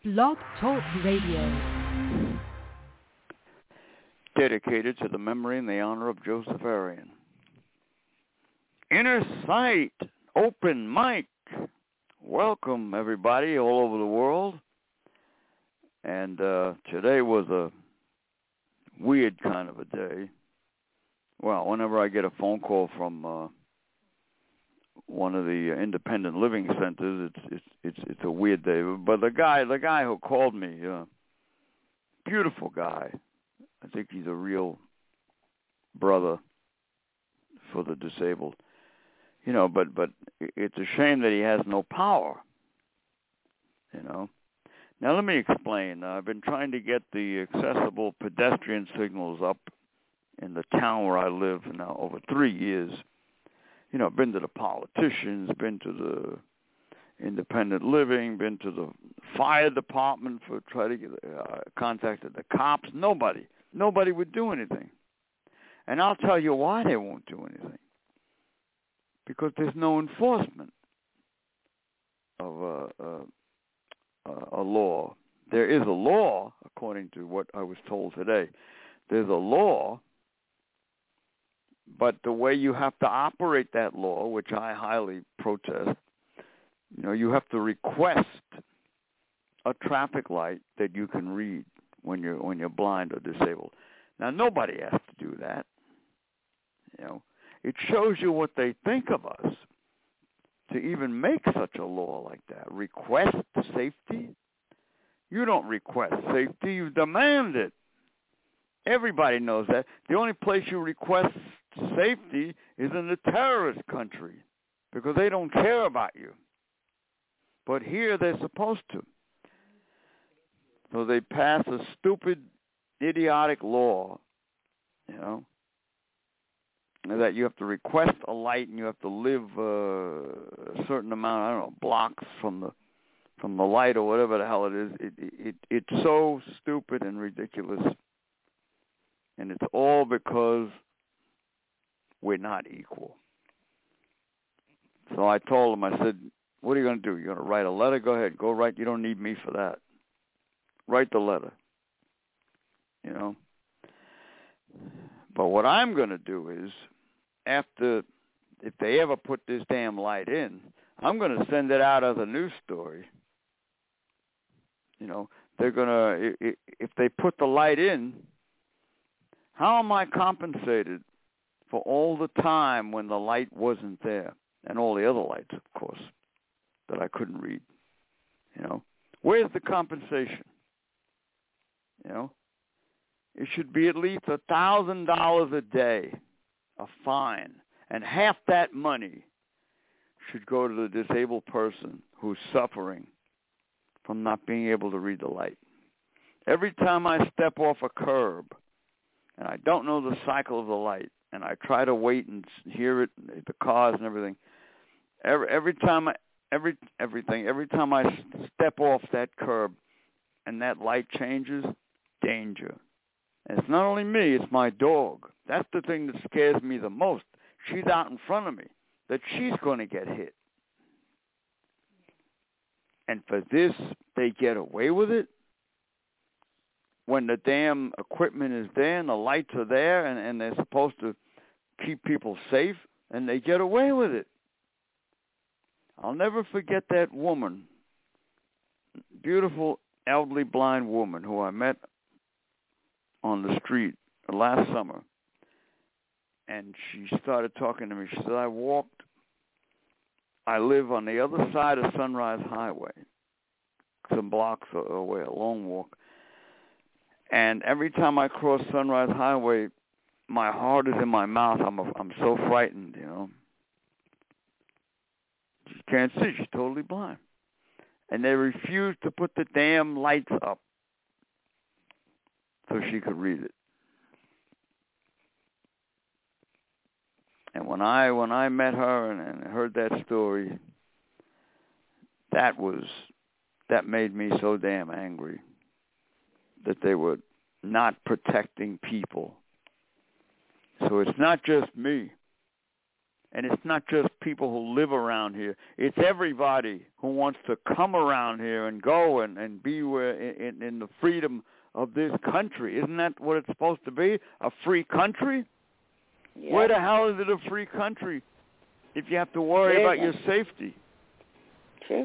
Blog Talk Radio. Dedicated to the memory and the honor of Joseph Arian. Inner Sight, open mic. Welcome, everybody, all over the world. And today was a weird kind of a day. Well, whenever I get a phone call from one of the independent living centers, it's a weird day. But the guy who called me, beautiful guy. I think he's a real brother for the disabled. You know, but it's a shame that he has no power. You know. Now let me explain. I've been trying to get the accessible pedestrian signals up in the town where I live now over 3 years. You know, been to the politicians, been to the independent living, been to the fire department for trying to get contacted the cops. Nobody would do anything. And I'll tell you why they won't do anything. Because there's no enforcement of a law. There is a law, according to what I was told today. There's a law, but the way you have to operate that law, which I highly protest, you know, you have to request a traffic light that you can read when you're blind or disabled. Now, nobody has to do that. You know, it shows you what they think of us to even make such a law like that. Request safety? You don't request safety, you demand it. Everybody knows that. The only place you request safety is in a terrorist country because they don't care about you. But here they're supposed to. So they pass a stupid, idiotic law, you know, that you have to request a light and you have to live a certain amount, I don't know, blocks from the light or whatever the hell it is. It's so stupid and ridiculous. And it's all because we're not equal. So I told him, I said, what are you going to do? You're going to write a letter? Go ahead. Go write. You don't need me for that. Write the letter. You know? But what I'm going to do is, if they ever put this damn light in, I'm going to send it out as a news story. You know, they're going to, if they put the light in, how am I compensated for all the time when the light wasn't there? And all the other lights, of course, that I couldn't read. You know, where's the compensation? You know, it should be at least $1,000 a day, a fine. And half that money should go to the disabled person who's suffering from not being able to read the light. Every time I step off a curb and I don't know the cycle of the light and I try to wait and hear it, the cars and everything, every time I step off that curb and that light changes, danger. And it's not only me, it's my dog. That's the thing that scares me the most. She's out in front of me, that she's going to get hit. And for this, they get away with it? When the damn equipment is there and the lights are there and they're supposed to keep people safe, and they get away with it. I'll never forget that woman, beautiful elderly blind woman who I met on the street last summer. And she started talking to me. She said, I live on the other side of Sunrise Highway, some blocks away, a long walk. And every time I cross Sunrise Highway, my heart is in my mouth. I'm so frightened, you know. She can't see. She's totally blind. And they refused to put the damn lights up so she could read it. And when I met her and heard that story, that made me so damn angry that they were not protecting people. So it's not just me. And it's not just people who live around here. It's everybody who wants to come around here and go and be in the freedom of this country. Isn't that what it's supposed to be? A free country? Yeah. Where the hell is it a free country if you have to worry about your safety? True.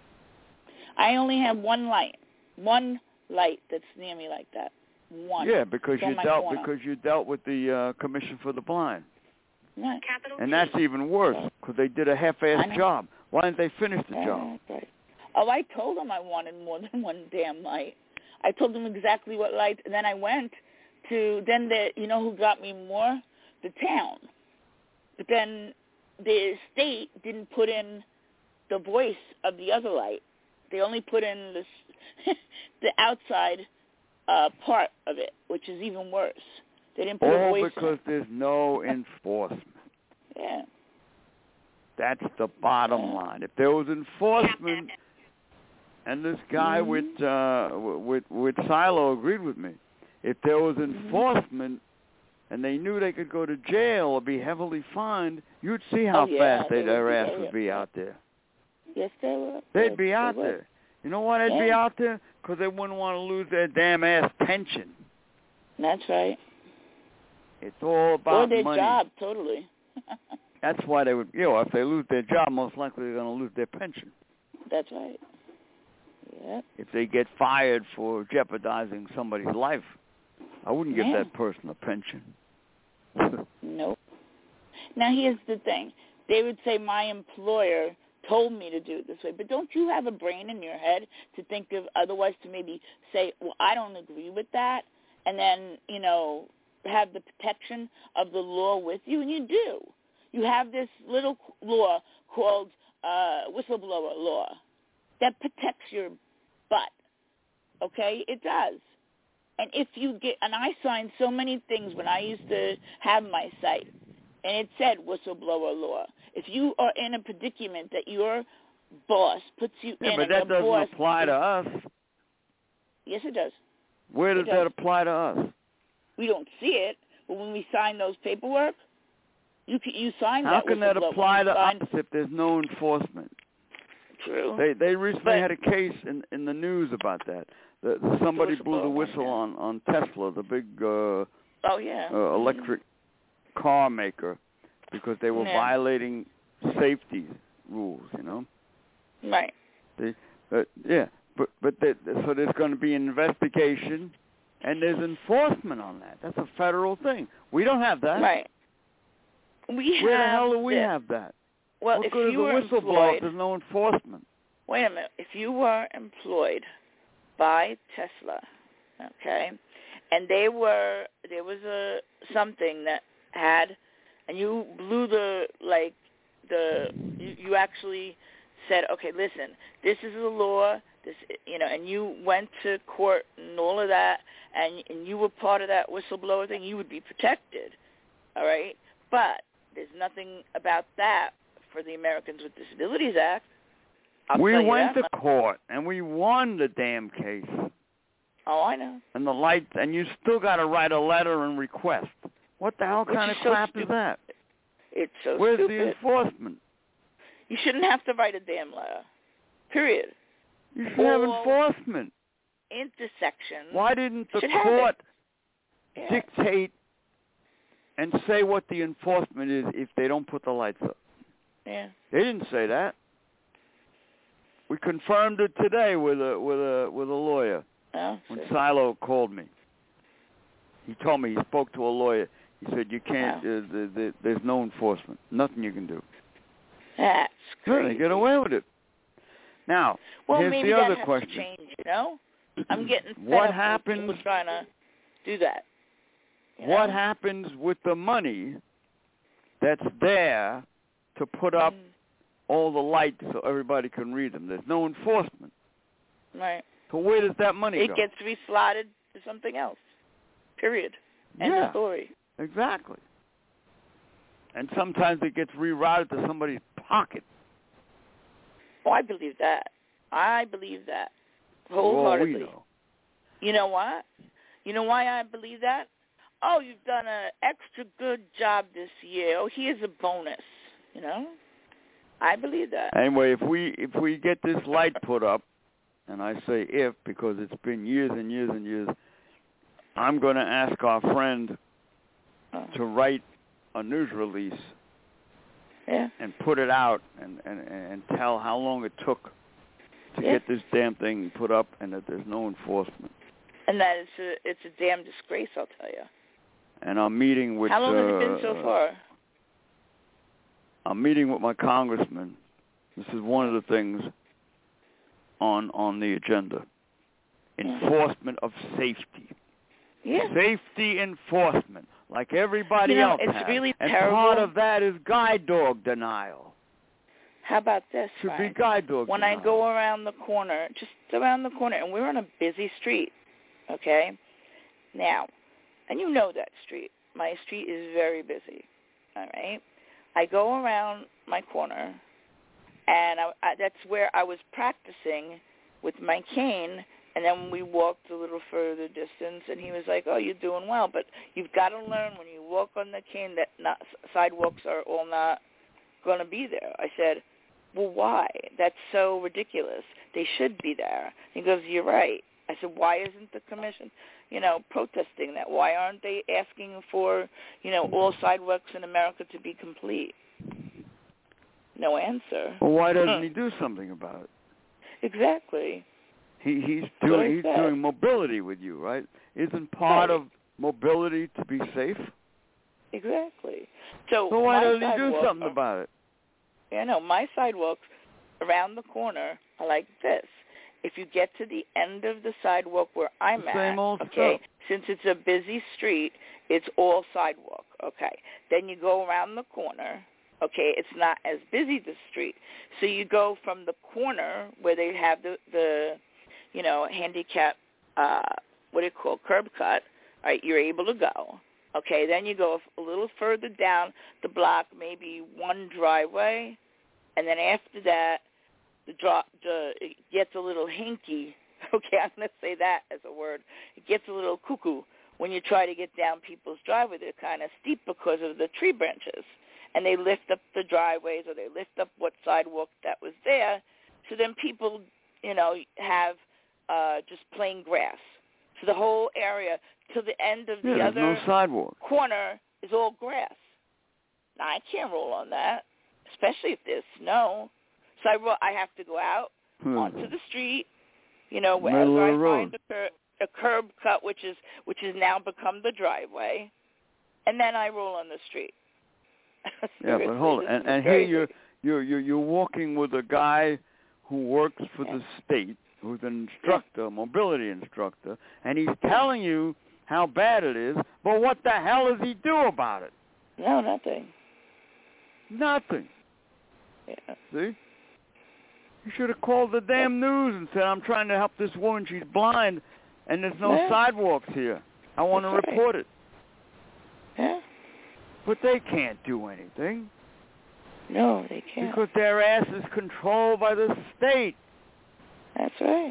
I only have one light that's near me like that. One. Yeah, because it's you dealt with the Commission for the Blind. Right. And that's even worse because they did a half-assed job. Why didn't they finish the job? Right. Oh, I told them I wanted more than one damn light. I told them exactly what lights, and then I went to you know who got me more? The town. But then the state didn't put in the voice of the other light. They only put in the outside part of it, which is even worse. They didn't put a voice because there's no enforcement. Yeah. That's the bottom line. If there was enforcement, and this guy with Silo agreed with me, if there was enforcement and they knew they could go to jail or be heavily fined, you'd see how fast their ass would be out there. Yes, they would. They'd be out there. You know why they'd be out there? Because they wouldn't want to lose their damn ass pension. That's right. It's all about or their money. Job, totally. That's why they would, if they lose their job, most likely they're going to lose their pension. That's right. Yeah. If they get fired for jeopardizing somebody's life, I wouldn't give that person a pension. Nope. Now, here's the thing. They would say, my employer told me to do it this way. But don't you have a brain in your head to think of otherwise, to maybe say, well, I don't agree with that, and then, have the protection of the law with you? And you do. You have this little law called whistleblower law that protects your butt. Okay? It does. And if you get, and I signed so many things when I used to have my site, and it said whistleblower law. If you are in a predicament that your boss puts you in, but that doesn't apply to us. Yes, it does. Where does that apply to us? We don't see it, but when we sign those paperwork, you sign that. How can that apply to us if there's no enforcement? True. They recently had a case in the news about that. Somebody blew the whistle on Tesla, the big electric car maker, because they were violating safety rules. Right. So there's going to be an investigation, and there's enforcement on that. That's a federal thing. We don't have that. Right. Where the hell do we have that? Well, what if good you were is a whistleblower if there's no enforcement? Wait a minute. If you were employed by Tesla, okay, and there was something that had, and you blew you actually said, okay, listen, this is the law, and you went to court and all of that, and you were part of that whistleblower thing, you would be protected, all right? But there's nothing about that for the Americans with Disabilities Act. We went to court, and we won the damn case. Oh, I know. And and you still got to write a letter and request. What the hell kind of crap is that? It's so Where's stupid. the enforcement? You shouldn't have to write a damn letter. Period. You should have enforcement. Intersections. Why didn't the court dictate and say what the enforcement is if they don't put the lights up? Yeah. They didn't say that. We confirmed it today with a lawyer. Oh, when Silo called me, he told me he spoke to a lawyer. He said you can't. There's no enforcement. Nothing you can do. That's crazy. They get away with it. Now, here's maybe the other that has question. To change, I'm getting fed what up happens? With people trying to do that. What happens with the money that's there to put up all the lights so everybody can read them? There's no enforcement. Right. So where does that money go? It gets reslotted to something else. Period. End of story. Exactly. And sometimes it gets rerouted to somebody's pocket. Oh, I believe that. Wholeheartedly. We know. You know what? You know why I believe that? Oh, you've done an extra good job this year. Oh, here's a bonus. You know, I believe that. Anyway, if we get this light put up, and I say if because it's been years and years and years, I'm going to ask our friend to write a news release and put it out and tell how long it took to get this damn thing put up and that there's no enforcement. And that it's a damn disgrace, I'll tell you. And I'm meeting with... How long has it been so far? I'm meeting with my congressman. This is one of the things on the agenda. Enforcement of safety. Yeah. Safety enforcement, like everybody else it's has. really and terrible. Part of that is guide dog denial. How about this, Should Frank? be guide dog When denial. I go around the corner, just around the corner, and we're on a busy street, okay? Now, and you know that street. My street is very busy, all right? I go around my corner, and that's where I was practicing with my cane, and then we walked a little further distance, and he was like, oh, you're doing well, but you've got to learn when you walk on the cane that sidewalks are all not going to be there. I said, well, why? That's so ridiculous. They should be there. He goes, you're right. I said, why isn't the commission, protesting that? Why aren't they asking for, all sidewalks in America to be complete? No answer. Well, why doesn't he do something about it? Exactly. He's doing mobility with you, right? Isn't part of mobility to be safe? Exactly. So why doesn't he do something about it? Yeah, no, my sidewalks around the corner are like this. If you get to the end of the sidewalk where I'm at, same old okay, stuff. Since it's a busy street, it's all sidewalk, okay. Then you go around the corner, okay, it's not as busy, the street. So you go from the corner where they have the handicap, curb cut, right, you're able to go. Okay, then you go a little further down the block, maybe one driveway, and then after that, it gets a little hinky. Okay, I'm going to say that as a word. It gets a little cuckoo when you try to get down people's driveway. They're kind of steep because of the tree branches, and they lift up the driveways or they lift up what sidewalk that was there. So then people, have just plain grass. So the whole area to the end of the other no sidewalk. Corner is all grass. Now, I can't roll on that, especially if there's snow. So I have to go out onto the street, wherever I find a curb cut, which has now become the driveway, and then I roll on the street. Yeah, but hold on. And here you're walking with a guy who works for the state, who's an instructor, mobility instructor, and he's telling you how bad it is, but what the hell does he do about it? No, nothing. Nothing. Yeah. See? You should have called the damn news and said, I'm trying to help this woman. She's blind, and there's no sidewalks here. I want to report it. Yeah. But they can't do anything. No, they can't. Because their ass is controlled by the state. That's right.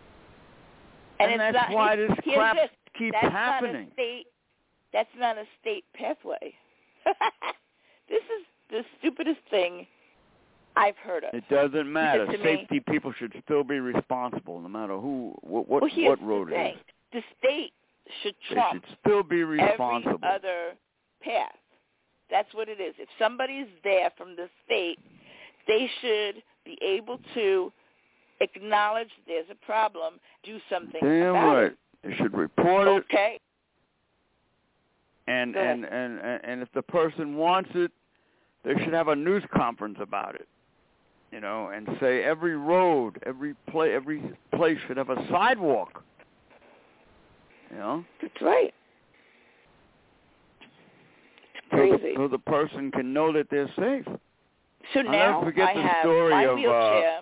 And that's why this crap keeps happening. That's not a state pathway. This is the stupidest thing I've heard of. It doesn't matter. Safety people should still be responsible, no matter what road it is. The state should trump they should still be responsible. Every other path. That's what it is. If somebody's there from the state, they should be able to acknowledge there's a problem, do something about it. They should report it. Okay. And if the person wants it, they should have a news conference about it. And say every road, every place should have a sidewalk. That's right. It's crazy. So the person can know that they're safe. So now I have my wheelchair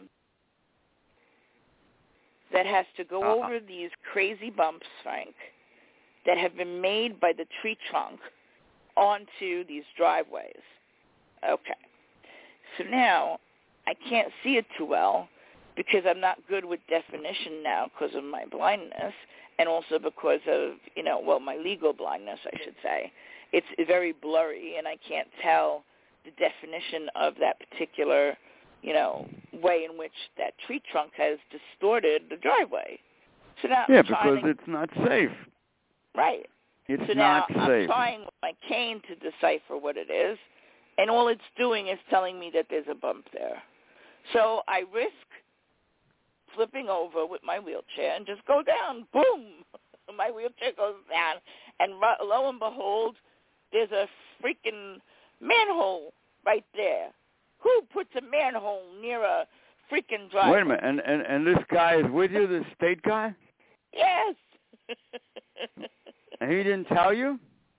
that has to go over these crazy bumps, Frank, that have been made by the tree trunk onto these driveways. Okay. So now I can't see it too well because I'm not good with definition now because of my blindness and also because of, my legal blindness, I should say. It's very blurry and I can't tell, the definition of that particular, way in which that tree trunk has distorted the driveway. So now because it's not safe. Right. It's so not now safe. I'm trying with my cane to decipher what it is, and all it's doing is telling me that there's a bump there. So I risk flipping over with my wheelchair and just go down. Boom! My wheelchair goes down, and lo and behold, there's a freaking manhole right there. Who puts a manhole near a freaking driveway? Wait a minute, and this guy is with you, this state guy? Yes. And he didn't tell you?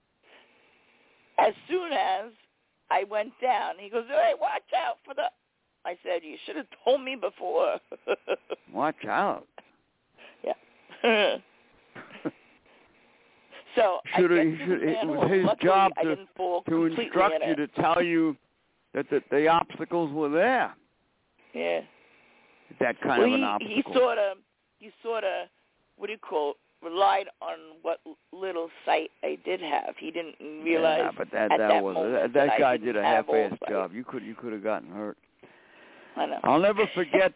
As soon as I went down, he goes, "Hey, watch out for the..." I said, "You should have told me before." Watch out. Yeah. So it was his job to instruct you, to tell you that the obstacles were there. Yeah. That kind of an obstacle. He sort of, what do you call it, relied on what little sight I did have. He didn't realize. Yeah, but that guy did a half-assed job. You could have gotten hurt. I know. I'll never forget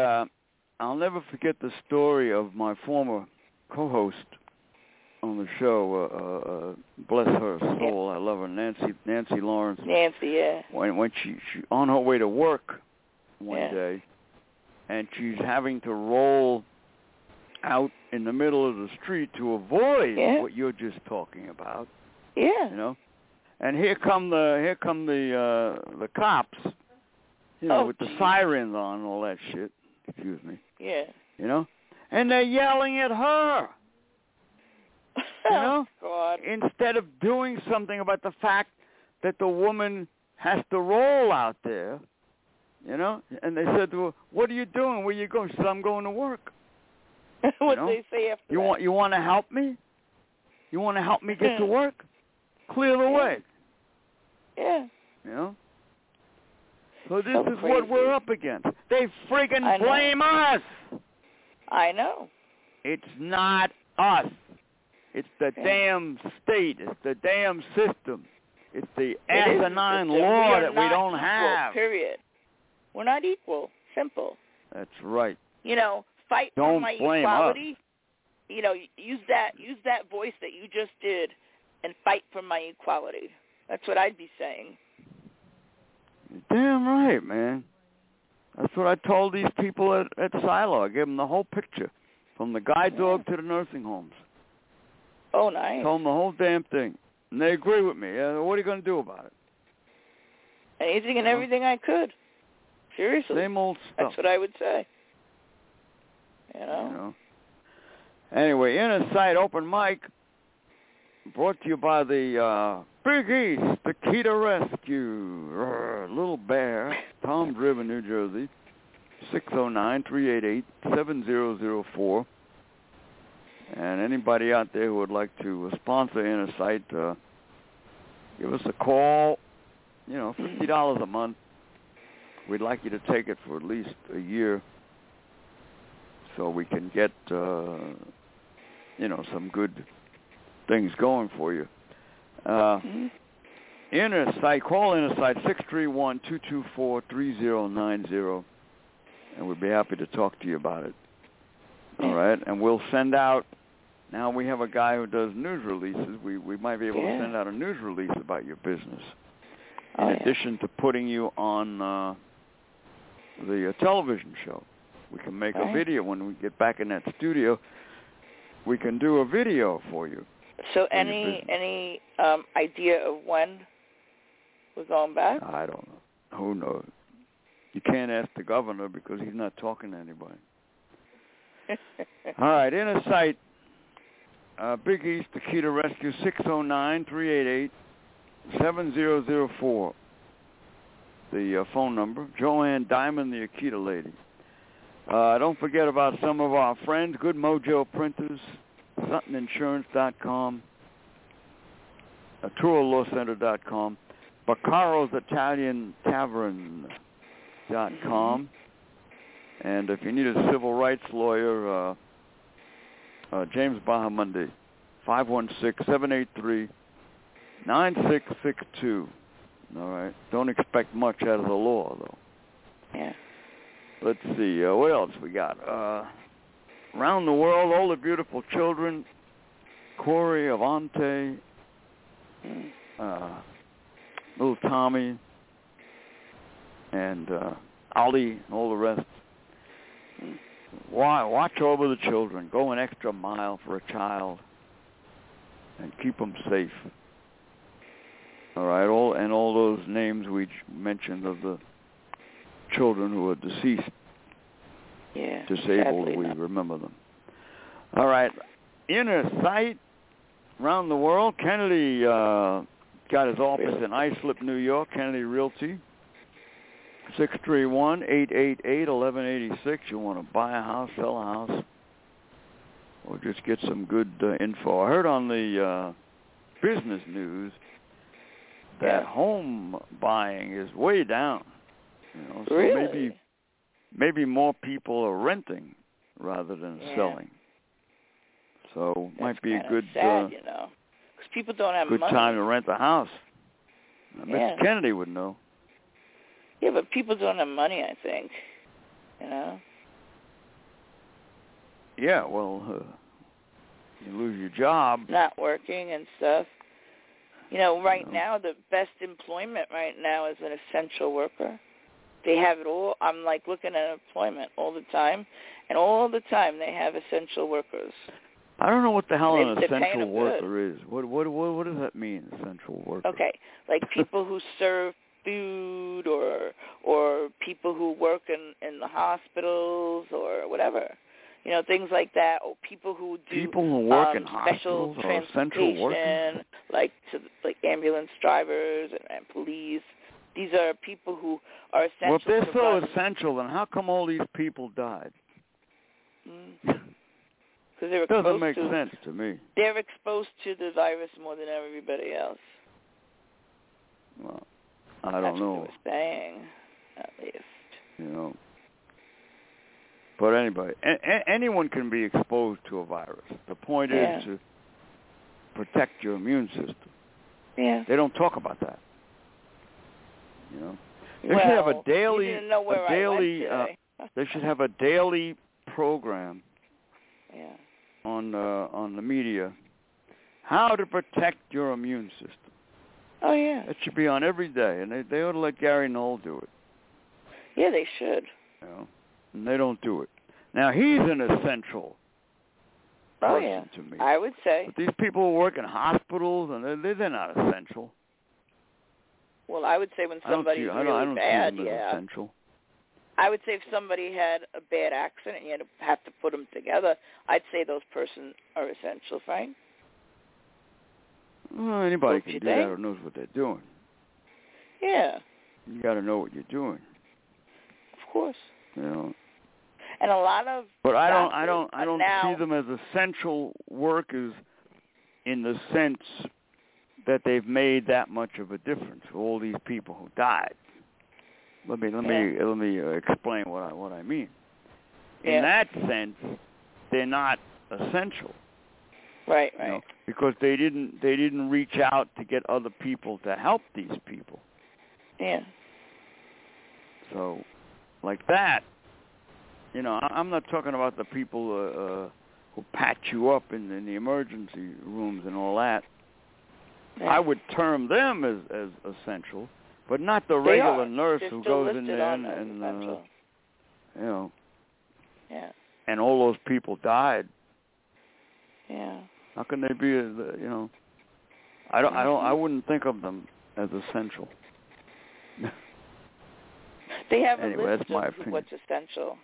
the story of my former co-host on the show. Bless her soul. I love her, Nancy Lawrence. Nancy, yeah. When she on her way to work one day, and she's having to roll out in the middle of the street to avoid what you're just talking about. Yeah. And here come the cops, with the sirens on and all that shit. Excuse me. Yeah. And they're yelling at her. Oh, God. Instead of doing something about the fact that the woman has to roll out there, and they said to her, "What are you doing? Where you going?" She said, "I'm going to work." What did they say after that? You want to help me? You want to help me get to work? Clear the way. Yeah. So this is what we're up against. They friggin' blame us. I know. It's not us. It's the damn state. It's the damn system. It's the asinine law that we don't have. Period. We're not equal. Simple. That's right. Fight don't for my blame equality. Us. Use that voice that you just did and fight for my equality. That's what I'd be saying. You're damn right, man. That's what I told these people at Silo. I gave them the whole picture, from the guide dog to the nursing homes. Oh, nice. Told them the whole damn thing. And they agree with me. What are you going to do about it? Anything and everything I could. Seriously. Same old stuff. That's what I would say. Anyway, Inner Sight Open Mic, brought to you by the Big East, the Key to Rescue, Little Bear, Toms River, New Jersey, 609-388-7004. And anybody out there who would like to sponsor Inner Sight, give us a call. $50 a month. We'd like you to take it for at least a year, so we can get some good things going for you. Inner Sight, call Inner Sight 631-224-3090, and we'd be happy to talk to you about it. All right, and we'll send out. Now we have a guy who does news releases. We might be able to send out a news release about your business, in addition to putting you on the television show. We can make a video when we get back in that studio. We can do a video for you. So any idea of when we're going back? I don't know. Who knows? You can't ask the governor because he's not talking to anybody. All right, Inner Sight, Big East, the Key to Rescue, 609-388-7004. The phone number. Joanne Diamond, the Akita lady. Don't forget about some of our friends, Good Mojo Printers, SuttonInsurance.com, TrueLawCenter.com, Baccaro's Italian Tavern.com, and if you need a civil rights lawyer, James Bahamundi, 516-783-9662. All right. Don't expect much out of the law, though. Yeah. Let's see. What else we got? Around the world, all the beautiful children, Corey, Avante, little Tommy, and Ali, and all the rest. Watch over the children. Go an extra mile for a child, and keep them safe. All right, all those names we mentioned of the children who are deceased, disabled, we remember them. All right, inner sight around the world. Kennedy got his office in Islip, New York. Kennedy Realty, 631-888-1186. You want to buy a house, sell a house, or just get some good info. I heard on the business news that home buying is way down. So really? maybe more people are renting rather than selling. So might be a good sad, because people don't have good money. Time to rent a house. Mr. Kennedy would know. Yeah, but people don't have money, I think. Yeah, well, you lose your job. Not working and stuff. Right now, the best employment right now is an essential worker. They have it all. I'm looking at employment all the time, and all the time they have essential workers. I don't know what the hell an essential worker is. What does that mean, essential worker? Okay, like people who serve food or people who work in the hospitals or whatever. Things like that, or people who do work in special hospitals or essential workers, like ambulance drivers and police. These are people who are essential. Well, if they're so essential, then how come all these people died? Because they're exposed doesn't make sense to me. They're exposed to the virus more than everybody else. Well, I don't know. That's what they were saying, at least. But anybody, anyone can be exposed to a virus. The point is to protect your immune system. Yeah. They don't talk about that. They should have a daily, they should have a daily program. On the media, how to protect your immune system. Oh yeah. It should be on every day, and they ought to let Gary Knoll do it. Yeah, they should. And they don't do it. Now he's an essential person to me. I would say. But these people who work in hospitals, and they're not essential. Well, I would say when somebody's really bad, see them as essential. I would say if somebody had a bad accident and you have to put them together, I'd say those persons are essential, right? Well, anybody can do that who knows what they're doing. Yeah. You got to know what you're doing. Of course. And a lot of But I don't see them as essential workers in the sense that they've made that much of a difference for all these people who died. Let me explain what I mean. In that sense, they're not essential. Right. Because they didn't reach out to get other people to help these people. Yeah. So, like that, I'm not talking about the people who patch you up in the emergency rooms and all that. Yeah. I would term them as essential. But not the regular nurse who goes in there and and all those people died. Yeah. How can they be? I wouldn't think of them as essential. They have anyway, a list that's my of opinion. what's essential.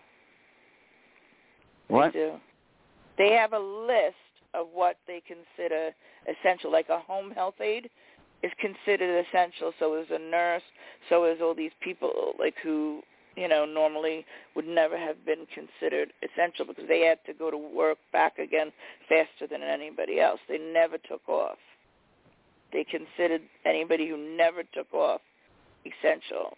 What? They do. They have a list of what they consider essential, like a home health aide is considered essential. So is a nurse. So is all these people who normally would never have been considered essential because they had to go to work back again faster than anybody else. They never took off. They considered anybody who never took off essential.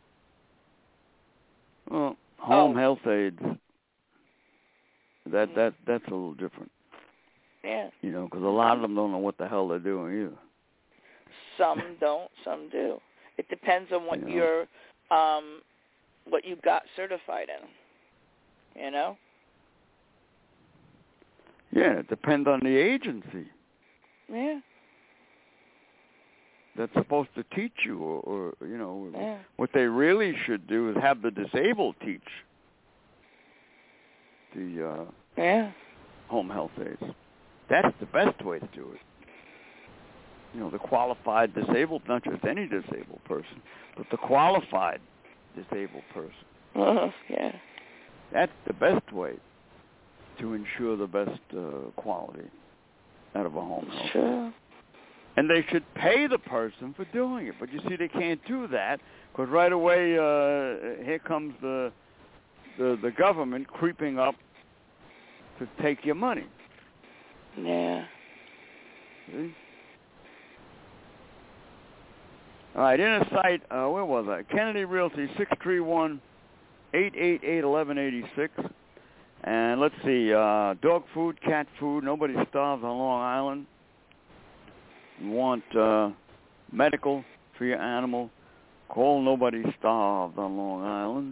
Well, home health aides. That's a little different. Yeah. Because a lot of them don't know what the hell they're doing either. Some don't, some do. It depends on what what you got certified in. You know? Yeah, it depends on the agency. Yeah. That's supposed to teach you, or what they really should do is have the disabled teach the home health aides. That's the best way to do it. The qualified disabled, not just any disabled person, but the qualified disabled person. Yeah. That's the best way to ensure the best quality out of a home health aide. And they should pay the person for doing it. But you see, they can't do that because right away here comes the government creeping up to take your money. Yeah. See? All right, inner site, where was I? Kennedy Realty, 631-888-1186. And let's see, dog food, cat food, nobody starves on Long Island. You want medical for your animal, call Nobody Starved on Long Island,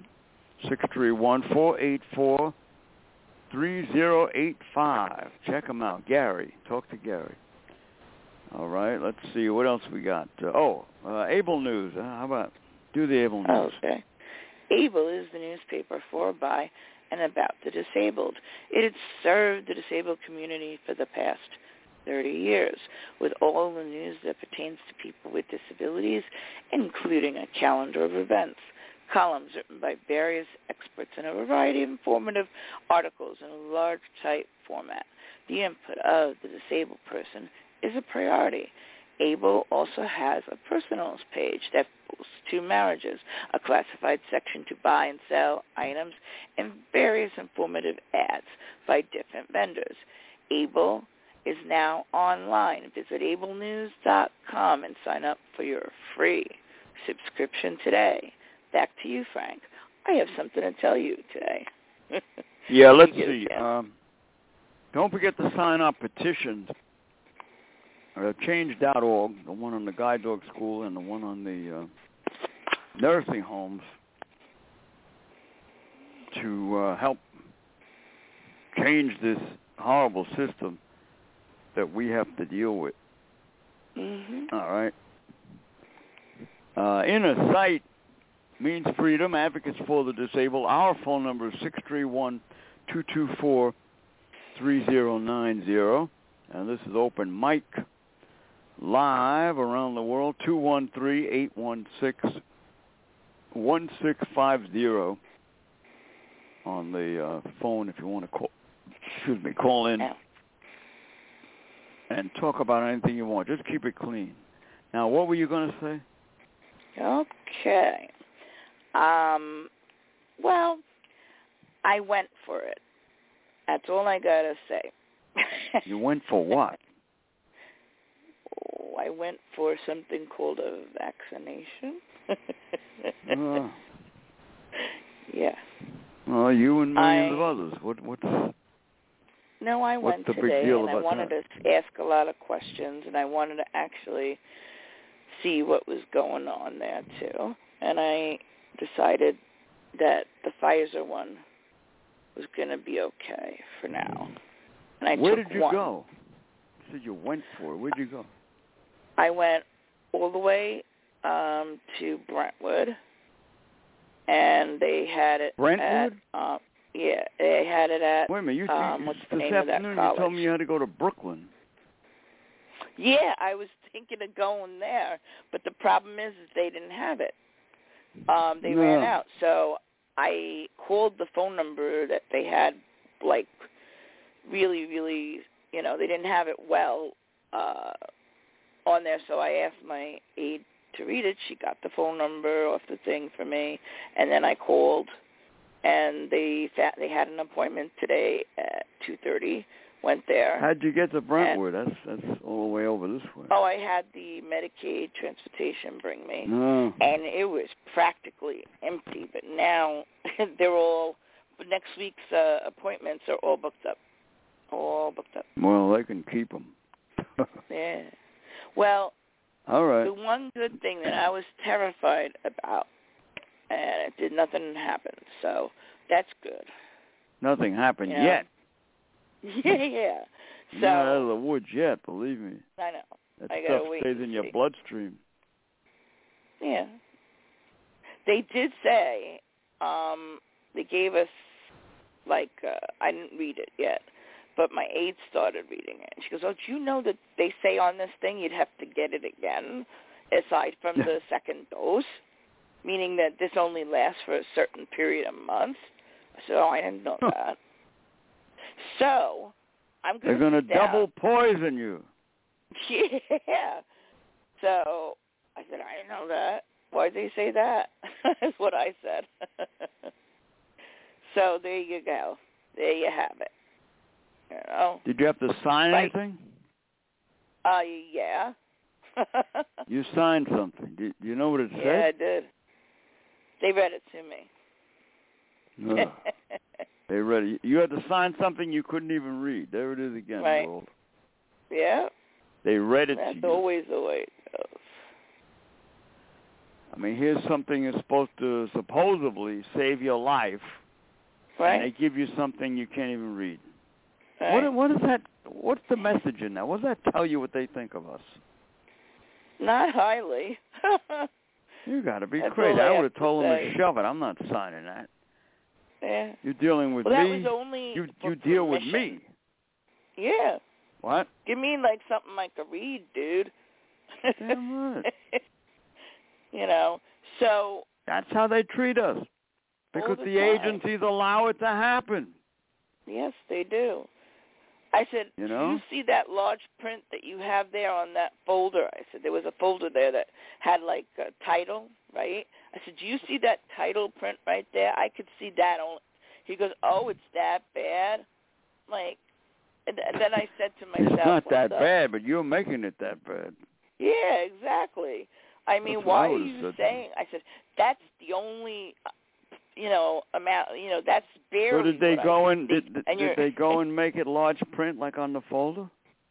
631-484-3085. Check them out. Gary. Talk to Gary. All right, let's see. What else we got? Able News. How about do the Able News? Okay. Able is the newspaper for, by, and about the disabled. It has served the disabled community for the past 30 years, with all the news that pertains to people with disabilities, including a calendar of events, columns written by various experts, and a variety of informative articles in a large type format. The input of the disabled person is a priority. Able also has a personals page that boasts 2 marriages, a classified section to buy and sell items, and various informative ads by different vendors. Able is now online. Visit ablenews.com and sign up for your free subscription today. Back to you, Frank. I have something to tell you today. Yeah, let's see. Don't forget to sign up petitions. Change.org, the one on the guide dog school and the one on the nursing homes, to help change this horrible system that we have to deal with. Mm-hmm. All right. Inner Sight means freedom, advocates for the disabled. Our phone number is 631-224-3090. And this is open mic live around the world, 213-816-1650 on the phone if you want to call in and talk about anything you want. Just keep it clean. Now, what were you going to say? Okay. Well, I went for it. That's all I got to say. You went for what? I went for something called a vaccination. Yeah. Well, you and millions of others. No, I went today, and I wanted to ask a lot of questions, and I wanted to actually see what was going on there, too. And I decided that the Pfizer one was going to be okay for now. And I Where took did you one. go? You said you went for it. Where did you go? I went all the way to Brentwood, and they had it Brentwood? Yeah, they had it at, wait a minute, what's the this name of that afternoon college? you told me you had to go to Brooklyn. Yeah, I was thinking of going there, but the problem is they didn't have it. They ran out. So I called the phone number that they had, like, really, really, they didn't have it well on there. So I asked my aide to read it. She got the phone number off the thing for me, and then I called, and they had an appointment today at 2:30. Went there. How'd you get to Brentwood? That's all the way over this way. Oh, I had the Medicaid transportation bring me, and it was practically empty. But now they're all, next week's appointments are all booked up. All booked up. Well, they can keep them. Yeah. Well, All right. The one good thing that I was terrified about, and nothing happened, so that's good. Nothing happened yet. Yeah. So, not out of the woods yet, believe me. I know. That I stuff gotta wait stays and in your see. bloodstream. Yeah. They did say, they gave us, I didn't read it yet, but my aide started reading it. And she goes, oh, do you know that they say on this thing you'd have to get it again, aside from the second dose, meaning that this only lasts for a certain period of months? I said, oh, I didn't know that. So, I'm going to They're going to double poison you. Yeah. So, I said, I didn't know that. Why'd they say that? That's what I said. So, there you go. There you have it. You know? Did you have to sign anything? Yeah. You signed something. Do you know what it said? Yeah, I did. They read it to me. They read it. You had to sign something you couldn't even read. There it is again, right. world. Yeah. They read it That's to you. That's always the way it goes. I mean, here's something that's supposed to supposedly save your life, right? And they give you something you can't even read. Right. What is that? What's the message in that? What does that tell you what they think of us? Not highly. You got to be That's crazy. all I would have told them say. to shove it. I'm not signing that. Yeah. You're dealing with me. That was only you deal with me. Yeah. What? Give me something I could read, dude. Damn right. You know, so that's how they treat us. Because the agencies allow it to happen. Yes, they do. I said, do you see that large print that you have there on that folder? I said, there was a folder there that had a title, right? I said, do you see that title print right there? I could see that only. He goes, oh, it's that bad? And then I said to myself, it's not that bad, but you're making it that bad. Yeah, exactly. I mean, why are you saying? I said, that's the only, amount. That's barely. So did they go in? Did they go and make it large print like on the folder?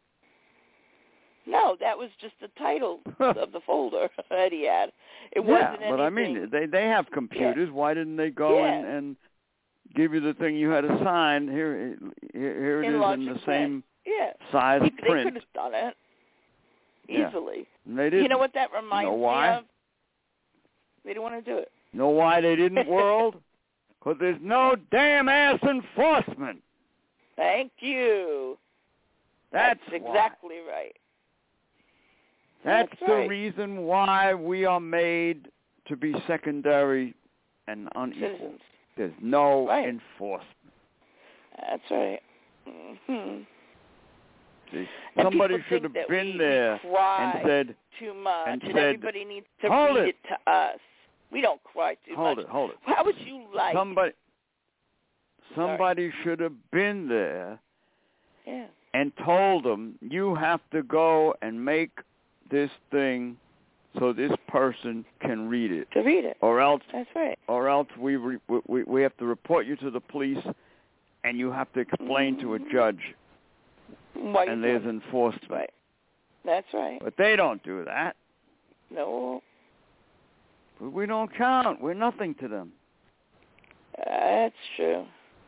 No, that was just the title of the folder that he had. It wasn't anything. But I mean, they have computers. Yeah. Why didn't they go and give you the thing you had to sign? Here it is in the same size print. They could have done it easily. And they didn't. You know what that reminds me of? They didn't want to do it. Know why they didn't, world? Because there's no damn ass enforcement. Thank you. That's exactly right. That's the right. reason why we are made to be secondary and unequal. Citizens. There's no enforcement. That's right. Mm-hmm. See, somebody should have been there and said too much, and said, everybody needs to read it to us. We don't cry too much. Hold it. How would you like? Somebody should have been there and told them, you have to go and make this thing so this person can read it. To read it. Or else, that's right. Or else we have to report you to the police, and you have to explain to a judge. Why and there's enforcement. Right. That's right. But they don't do that. No. But we don't count. We're nothing to them. That's true.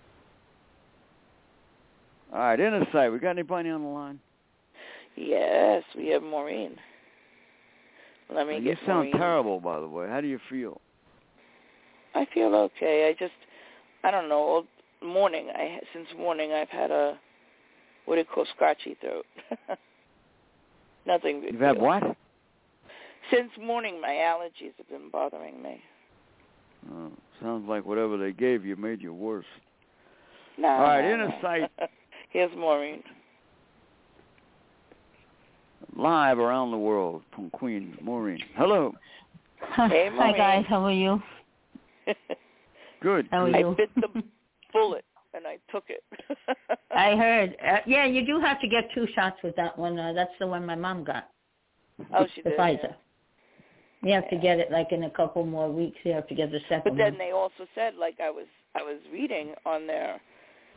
All right, Inner Sight, we got anybody on the line? Yes, we have Maureen. Let me get You sound Maureen. terrible, by the way. How do you feel? I feel okay. I don't know, since morning I've had a, what do you call, scratchy throat. Nothing big. You've had what? Since morning, my allergies have been bothering me. Oh, sounds like whatever they gave you made you worse. No. All right, Inner Sight. Here's Maureen. Live around the world from Queens, Maureen. Hello. Hey, Maureen. Hi, guys. How are you? Good. How are you? I bit the bullet, and I took it. I heard. Yeah, you do have to get 2 shots with that one. That's the one my mom got. Oh, she did. The Pfizer. You have to get it in a couple more weeks. You have to get the second one. But then they also said, I was reading on that,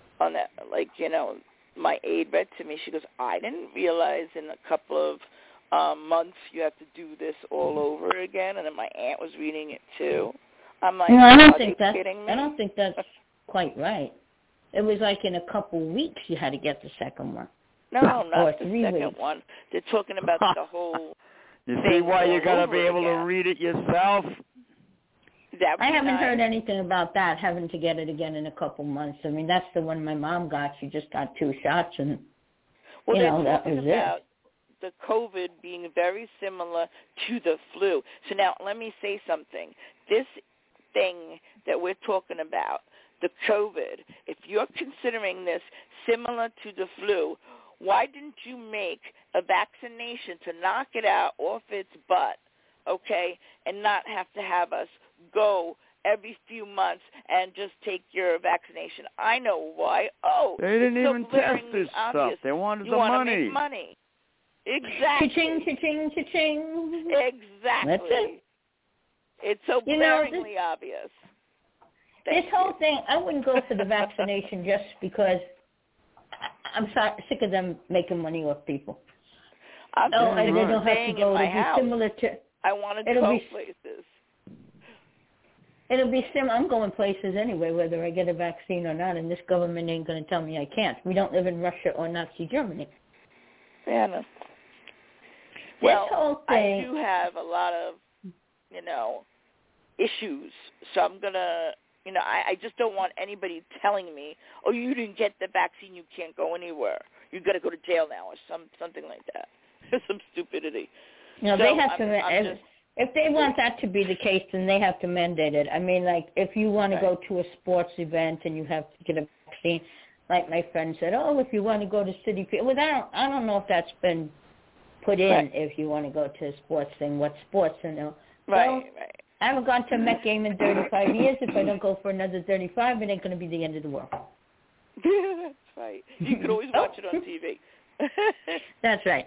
my aide read to me. She goes, I didn't realize in a couple of months you have to do this all over again. And then my aunt was reading it too. I'm like, no, I don't think that's kidding me? I don't think that's quite right. It was like in a couple weeks you had to get the second one. No, not the 3 second weeks. one. They're talking about the whole You see thing why you all got to over be able again. to read it yourself? I haven't heard anything about that, having to get it again in a couple months. I mean, that's the one my mom got. She just got 2 shots, and, well, you know, they're that talking was about it. the COVID being very similar to the flu. So now let me say something. This thing that we're talking about, the COVID, if you're considering this similar to the flu, why didn't you make a vaccination to knock it out off its butt, okay, and not have to have us go every few months and just take your vaccination? I know why. Oh, they didn't it's even so test this obvious. stuff. They wanted you the want money. To make money. Exactly. Cha-ching, cha-ching, cha-ching. Exactly. That's it. It's so glaringly obvious. This whole thing, I wouldn't go for the vaccination just because I'm sick of them making money off people. I'm they don't have to go. It'll be similar to. I want to go places. It'll be similar. I'm going places anyway, whether I get a vaccine or not, and this government ain't going to tell me I can't. We don't live in Russia or Nazi Germany. Yeah, no. Well, whole thing, I do have a lot of, issues, so I'm going to, I just don't want anybody telling me, oh, you didn't get the vaccine, you can't go anywhere. You've got to go to jail now or something like that. Some stupidity. No, so they have to. If they want that to be the case, then they have to mandate it. I mean, like, if you want to go to a sports event and you have to get a vaccine, like my friend said, oh, if you want to go to City Field. Well, I don't know if that's been put in if you want to go to a sports thing, what sports, Right. I haven't gone to a Met game in 35 years. If I don't go for another 35, it ain't going to be the end of the world. That's right. You could always watch it on TV. That's right.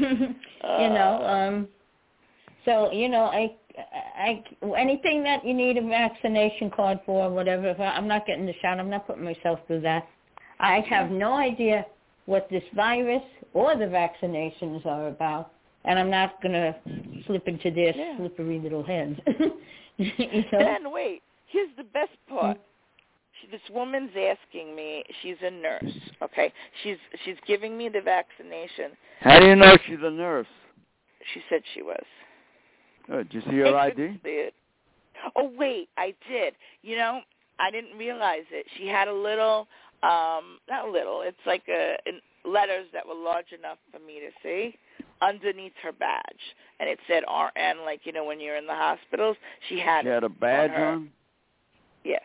So, I anything that you need a vaccination card for, whatever, if I'm not getting the shot, I'm not putting myself through that. I have no idea what this virus or the vaccinations are about, and I'm not going to slip into their slippery little heads. And wait, here's the best part. This woman's asking me, she's a nurse, okay? She's giving me the vaccination. How do you know she's a nurse? She said she was. Good. Did you see her ID? See it. Oh, wait, I did. I didn't realize it. She had a little, not little, it's like letters that were large enough for me to see underneath her badge. And it said RN, like, when you're in the hospitals. She had a badge on? Yeah.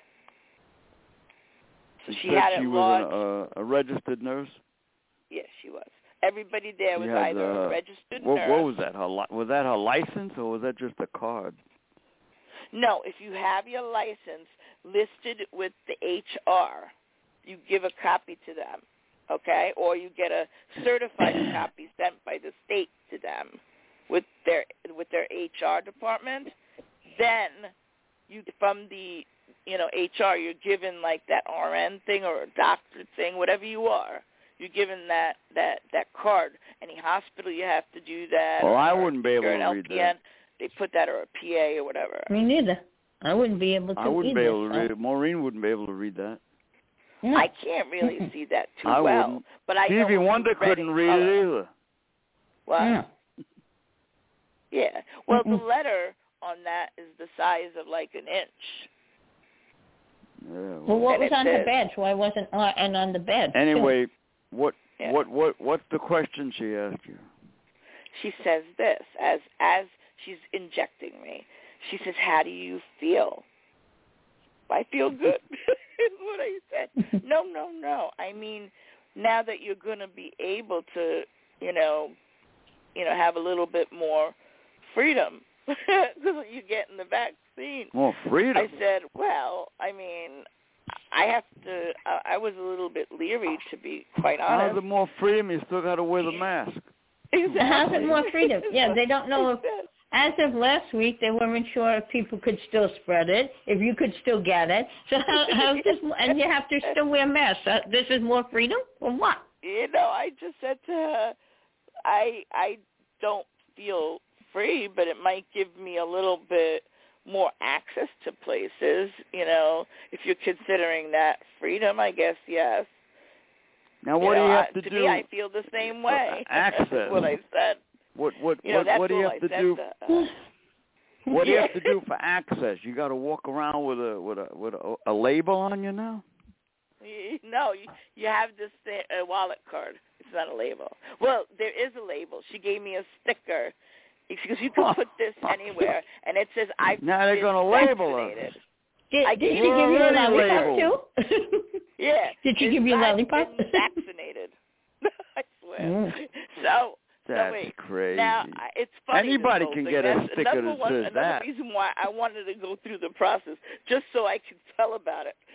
So she said had she was a registered nurse? Yes, she was. Everybody there was either a registered nurse. What was that? Was that her license, or was that just a card? No, if you have your license listed with the HR, you give a copy to them, okay? Or you get a certified copy sent by the state to them with their HR department. Then from the HR, you're given like that RN thing or a doctor thing, whatever you are. You're given that card. Any hospital, you have to do that. Well, I wouldn't be able to read that. They put that, or a PA or whatever. Me neither. I wouldn't be able to I wouldn't be able to read it. Maureen wouldn't be able to read that. No. I can't really see that too well. Wouldn't. But I Stevie Wonder couldn't read it either. What? Yeah. Well, Mm-mm. the letter on that is the size of like an inch. Yeah, well, what was on the badge? Why wasn't and on the badge? Anyway, what's the question she asked you? She says this as she's injecting me. She says, "How do you feel?" I feel good. Is what I said. No. I mean, now that you're going to be able to, have a little bit more freedom because you're getting the vaccine. More freedom. I said, well, I mean, I was a little bit leery, to be quite honest. How's it more freedom? You still got to wear the mask. Exactly. How's it more freedom? Yeah, they don't know if, as of last week, they weren't sure if people could still spread it, if you could still get it. So how's this, and you have to still wear masks. This is more freedom or what? I just said to her, I don't feel free, but it might give me a little bit more access to places, if you're considering that freedom, I guess, yes. Now, what do you have to do? To me, I feel the same way. Access. That's what I said. What do you have to do? What do you have to do for access? You got to walk around with a label on you now? No, you have this wallet card. It's not a label. Well, there is a label. She gave me a sticker because you can put this anywhere, and it says I've been now they're going to label us. Did she give you a lollipop too? Yeah. Did she give you a lollipop? I've been vaccinated. I swear. So. That's wait. crazy. Now, it's funny. Anybody can get a sticker that says that. Another reason why I wanted to go through the process, just so I could tell about it.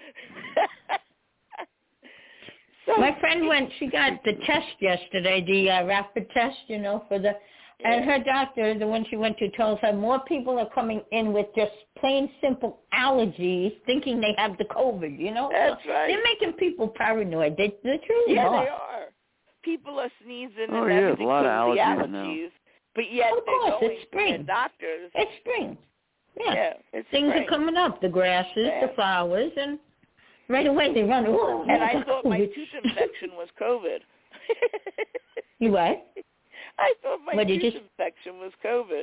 My friend she got the test yesterday, the rapid test, and her doctor, the one she went to, tells her more people are coming in with just plain simple allergies, thinking they have the COVID, That's right. They're making people paranoid. They truly are. Yeah, they are. People are sneezing and everything a lot of allergies now. But yet of course, they're going it's spring. to doctors. It's spring. Yeah, it's Things spring. are coming up, the grasses, the flowers, and right away they run. Oh, and I thought my tooth infection was COVID. You what? I thought my tooth infection was COVID.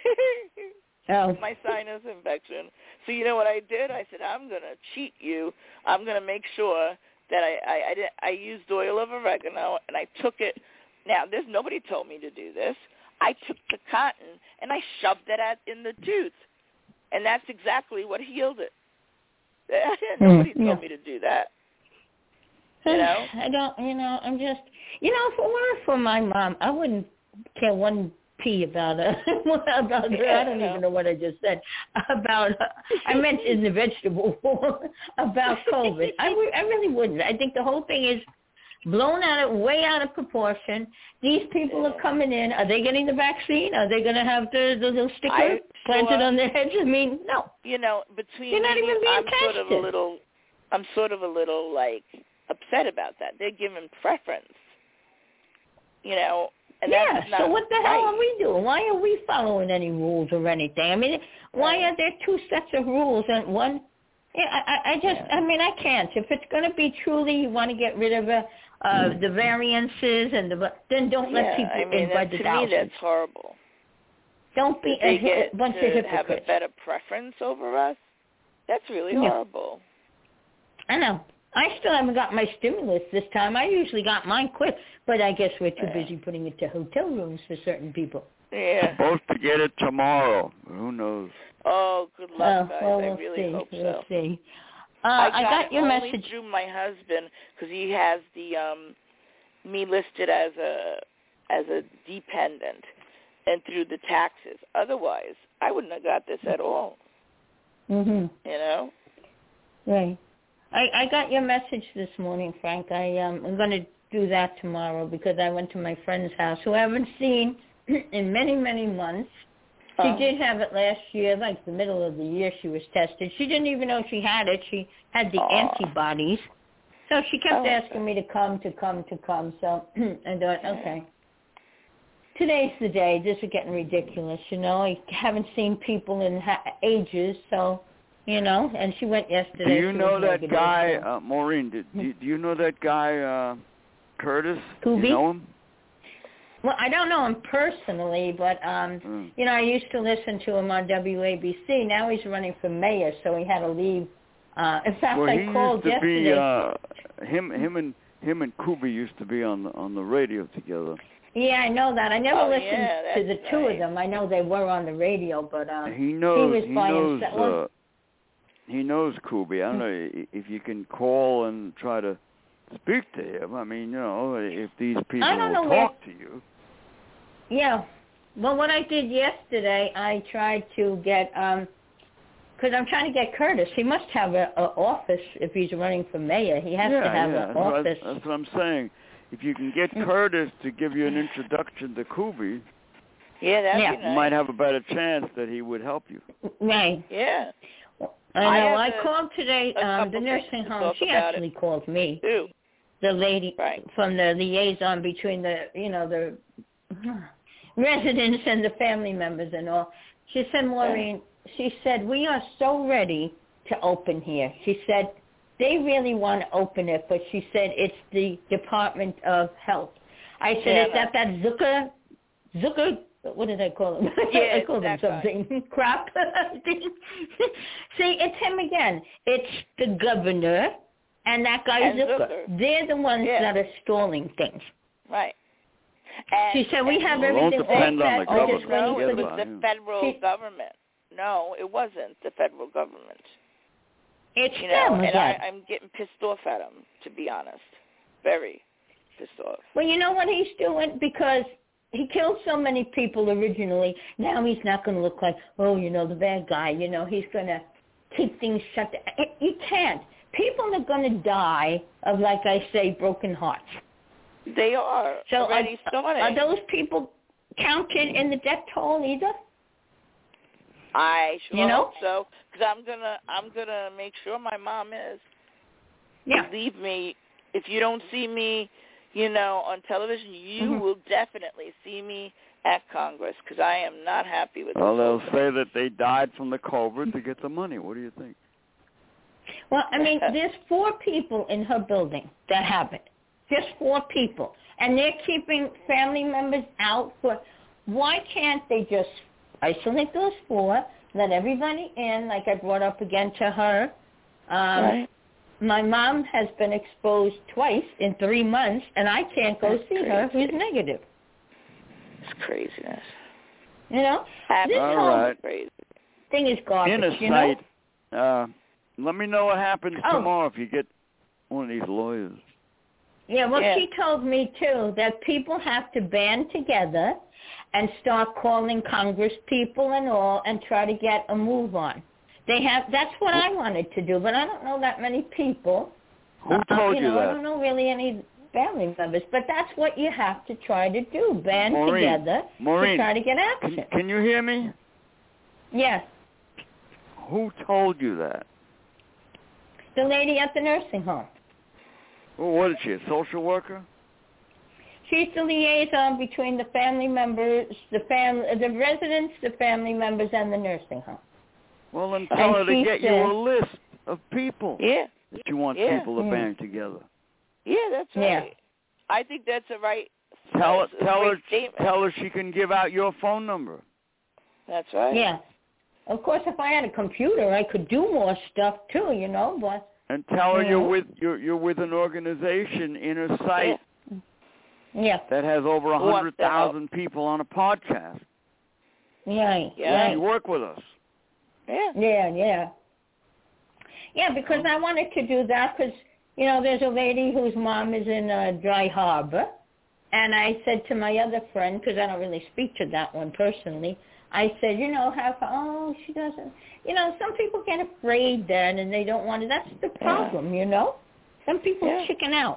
My sinus infection. So you know what I did? I said, I'm going to cheat you. I'm going to make sure that I used oil of oregano, and I took it. Now, nobody told me to do this. I took the cotton, and I shoved it in the tooth, and that's exactly what healed it. Nobody told me to do that. I don't, I'm just, if it weren't for my mom, I wouldn't care one pee about her. About her. I don't even know what I just said. I meant in the vegetable form about COVID. I really wouldn't. I think the whole thing is blown way out of proportion. These people are coming in. Are they getting the vaccine? Are they going to have the little sticker planted on their heads? I mean, no. Between you're not even being tested. I'm sort of a little like upset about that. They're giving preference. And so what the hell are we doing? Why are we following any rules or anything? I mean, why are there two sets of rules and one? I can't. If it's going to be truly you want to get rid of the variances then don't let people in by the thousands. To me, that's horrible. Don't be a bunch of hypocrites. Have a better preference over us? That's really horrible. I know. I still haven't got my stimulus this time. I usually got mine quick, but I guess we're too busy putting it to hotel rooms for certain people. Yeah. Supposed to get it tomorrow. Who knows? Oh, good luck, guys. Well, I really hope so. We'll see. I got your message through my husband because he has me listed as a dependent and through the taxes. Otherwise, I wouldn't have got this at all. Mhm. Right. I got your message this morning, Frank. I'm going to do that tomorrow because I went to my friend's house, who I haven't seen in many, many months. She did have it last year, like the middle of the year she was tested. She didn't even know she had it. She had the antibodies. So she kept asking me to come. So I thought, okay. Today's the day. This is getting ridiculous, I haven't seen people in ages, so... and she went yesterday. Do you know that guy, Maureen, do you know that guy, Curtis? Kubi? You know him? Well, I don't know him personally, but, I used to listen to him on WABC. Now he's running for mayor, so he had to leave. In fact, I called yesterday. Him and Kubi used to be on the radio together. Yeah, I know that. I never listened to the two of them. I know they were on the radio, but he was by himself. He knows Kubi. I don't know if you can call and try to speak to him. I mean, if these people will talk to you. Yeah. Well, what I did yesterday, I tried to get, because I'm trying to get Curtis. He must have an office if he's running for mayor. He has to have an office. That's what I'm saying. If you can get Curtis to give you an introduction to Kubi, that'd be nice. You might have a better chance that he would help you. Right. Yeah. I know. I called today, the nursing home. She actually called me. Who? The lady from the liaison between the residents and the family members and all. She said, Maureen, she said, we are so ready to open here. She said, they really want to open it, but she said it's the Department of Health. I said, is that Zucker, what did I call him? Yeah, I called him something. Crap. See, it's him again. It's the governor and that guy Zucker. They're the ones that are stalling things. Right. And, she said, we have everything all set. No, it was the federal government. No, it wasn't the federal government. It's them again. I'm getting pissed off at him, to be honest. Very pissed off. Well, you know what he's doing? Because he killed so many people originally. Now he's not going to look like, the bad guy. He's going to keep things shut down. You can't. People are going to die of, like I say, broken hearts. They are. So already started. Are those people counted in the death toll either? I sure hope so, because I'm gonna make sure my mom is. Yeah. Believe me, if you don't see me, on television, you will definitely see me at Congress, because I am not happy with. Well, they'll say that they died from the COVID to get the money. What do you think? Well, I mean, there's 4 people in her building that have it. Just 4 people, and they're keeping family members out for. Why can't they just isolate those 4, let everybody in, like I brought up again to her. Right. My mom has been exposed twice in 3 months, and I can't go see her who's negative. It's craziness. This whole thing is garbage, let me know what happens tomorrow if you get one of these lawyers. Yeah, well, she told me, too, that people have to band together and start calling Congress people and all and try to get a move on. That's what I wanted to do, but I don't know that many people. Who told you that? I don't know really any family members, but that's what you have to try to do, band together to try to get action. Can you hear me? Yes. Who told you that? The lady at the nursing home. Well, what is she, a social worker? She's the liaison between the family members, the residents, the family members, and the nursing home. Well, then tell her to get you a list of people that you want people to band together. Yeah, that's right. Yeah. I think that's a right. Tell her she can give out your phone number. That's right. Yeah. Of course, if I had a computer, I could do more stuff too, but. And tell her you're with an organization, Inner Sight. Yeah. That has over 100,000 people on a podcast. Yeah. You work with us. Yeah, because I wanted to do that because, there's a lady whose mom is in Dry Harbor. And I said to my other friend, because I don't really speak to that one personally, I said, she doesn't. Some people get afraid then and they don't want to. That's the problem, Some people chicken out,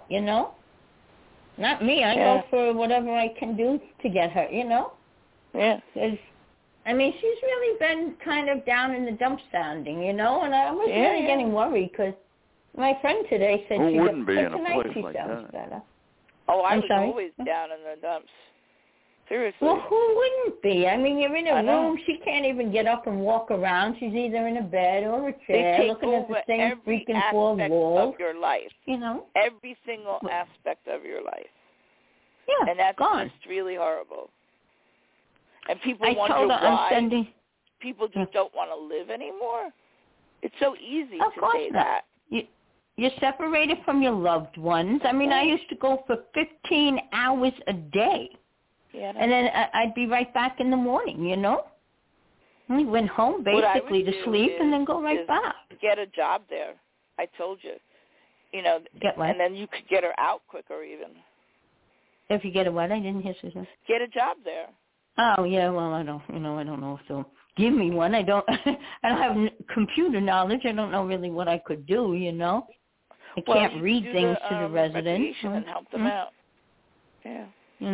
Not me. I go for whatever I can do to get her, Yeah. I mean, she's really been kind of down in the dumps sounding, and I was really getting worried because my friend today said she wouldn't be in a tonight place she like sounds that. better. Oh, I was sorry? always down in the dumps. Seriously. Well, who wouldn't be? I mean, you're in a room. She can't even get up and walk around. She's either in a bed or a chair, looking at the same freaking 4 walls. Of your life. Every single aspect of your life. Yeah, and that's gone. just really horrible. And people I wonder told her why I'm sending. People just don't want to live anymore. It's so easy of to course say not. that. You're separated from your loved ones. I mean, I used to go for 15 hours a day. Yeah, and then I'd be right back in the morning, We went home basically to sleep and then go right back. Get a job there. I told you. Get what? And then you could get her out quicker even. If you get a what? I didn't hear Susan. Get a job there. Oh, yeah, well, I don't know if they'll give me one. I don't have computer knowledge. I don't know really what I could do, I can't read things to the residents. And help them out. Yeah.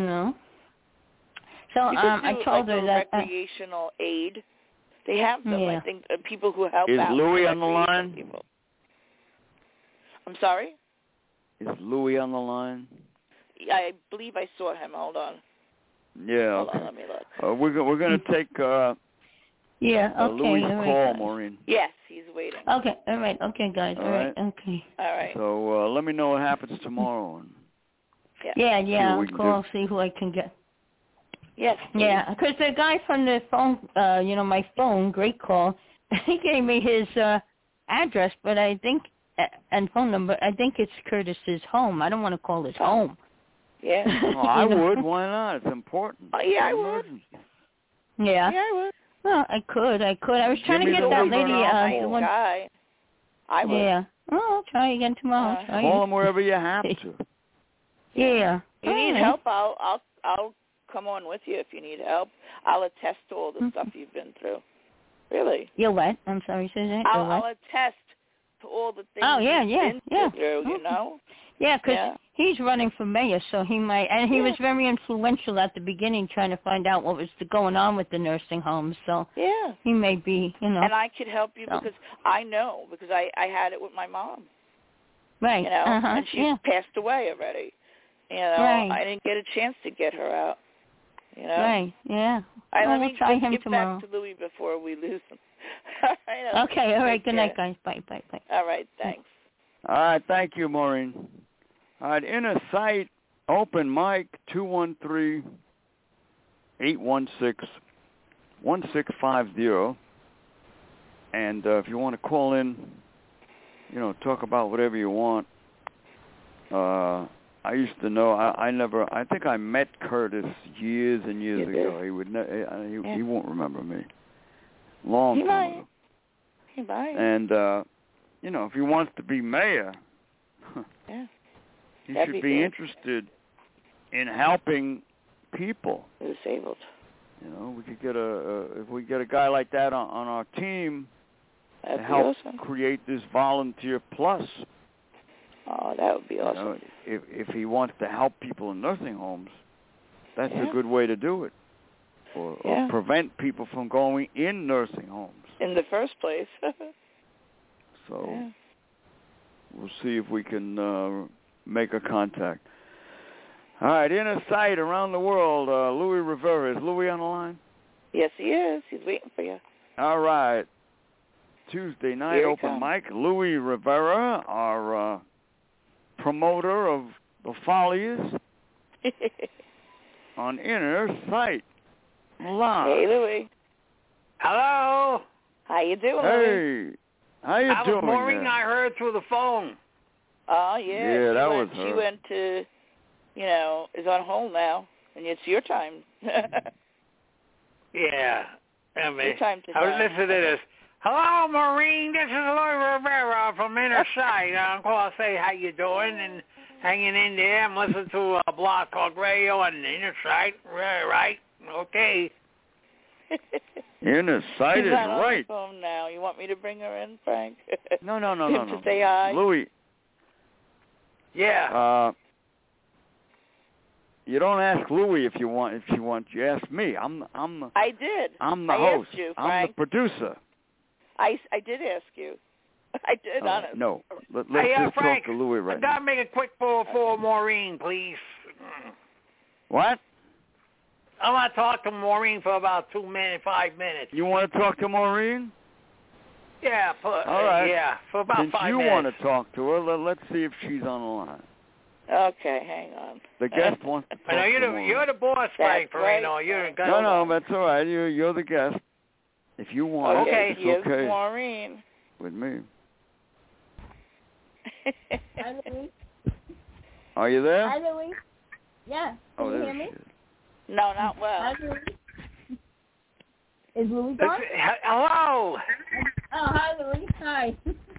So I told her that recreational aid. They have them. Yeah. I think people who help Is out. Is Louis on the line? People. I'm sorry? Is Louis on the line? I believe I saw him. Hold on. Yeah. Hold Okay. on, let me look. We're going to take Louis' call, Maureen. Yes, he's waiting. Okay, all right. Okay, guys. All right. Okay. All right. So let me know what happens tomorrow. And Yeah. I'll call, see who I can get. Yes. Please. Yeah, because the guy from the phone, my phone, great call, he gave me his address, but I think, and phone number, I think it's Curtis's home. I don't want to call his home. Yeah. Oh, I would. Why not? It's important. Yeah, I would. Yeah. Yeah, I would. Well, I could. I was trying to get that lady. The one guy. I would. Yeah. Oh, I'll try again tomorrow. Call him wherever you have to. Yeah. If you need help, I'll come on with you if you need help. I'll attest to all the stuff you've been through. Really. You're what? I'm sorry, Susan. I'll attest to all the things you've been through, you know? Yeah, because he's running for mayor, so he might, and he was very influential at the beginning trying to find out what was going on with the nursing homes, so he may be, And I could help you because I know, because I had it with my mom. Right. You know, and she's passed away already. You know, I didn't get a chance to get her out. You know? Right, yeah. Let me try him tomorrow. Back to Louis before we lose him. Okay, all right. Good night, guys. Bye. All right, thanks. All right, thank you, Maureen. All right, Inner Sight, open mic, 213-816-1650. And if you want to call in, talk about whatever you want. I used to know. I think I met Curtis years and years ago. He would. He won't remember me. Long time ago. He might. And if he wants to be mayor, he should be interested in helping people. Disabled. We could get if we get a guy like that on our team to help create this Volunteer Plus. Oh, that would be awesome. If he wants to help people in nursing homes, that's a good way to do it. Or prevent people from going in nursing homes. In the first place. So we'll see if we can make a contact. All right, Inner Sight around the world, Louis Rivera. Is Louis on the line? Yes, he is. He's waiting for you. All right. Tuesday night open mic. Louis Rivera, our promoter of the Follies on Inner Sight Live. Hey, Louis. Hello. How you doing, Louis? How you doing? Maureen, I heard through the phone. Oh, yeah. Yeah, that was her. She went to, is on hold now, and it's your time. Yeah. Your time to listen to this. Hello, Maureen. This is Louis Rivera from Inner Sight. I'm calling to say how you doing and hanging in there. I'm listening to a blog called Radio on Inner Sight. Right? Okay. Inner Sight is right. right. On the phone now. You want me to bring her in, Frank? No. To say hi. Louis. Yeah. You You don't ask Louie if you want. You ask me. I did. I'm the I host. Asked you, I'm the producer. I did ask you. I did, honest. No. Let's just Frank, talk to Louie right now. I gotta make a quick call for Maureen, please. What? I want to talk to Maureen for about 5 minutes. You want to talk to Maureen? Yeah. All right. Yeah, for about Since 5 minutes. you want to talk to her, let's see if she's on the line. Okay, hang on. The guest wants to talk I know you're the boss, Frank Perino. Right. You're the No, that's all right. You're the guest. If you want, okay, it's okay. Maureen. With me. Hi, Louis. Are you there? Hi, Louis. Yeah. Can you hear me? No, not well. Hi, Louis. Is Louis gone? Hello. Oh, hi, Louis. Hi.